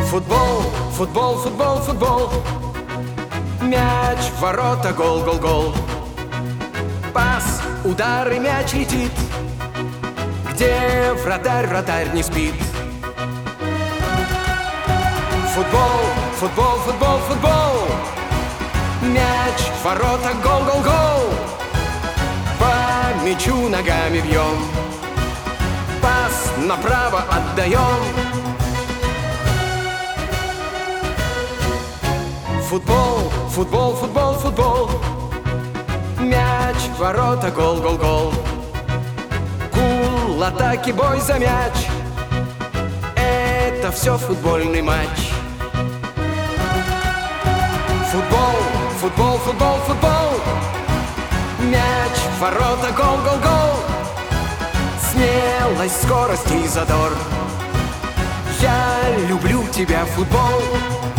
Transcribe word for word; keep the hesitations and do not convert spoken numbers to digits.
Футбол, футбол, футбол, футбол. Мяч, ворота, гол, гол, гол. Пас, удар и мяч летит, где вратарь, вратарь не спит. Футбол, футбол, футбол, футбол. Мяч, ворота, гол, гол, гол. По мячу ногами бьем, пас направо отдаем. Футбол, футбол, футбол, футбол. Мяч, ворота, гол, гол, гол. Гул, атаки, бой за мяч. Это все футбольный матч. Футбол, футбол, футбол, футбол. Мяч, ворота, гол, гол, гол. Смелость, скорость и задор. Я люблю тебя, футбол.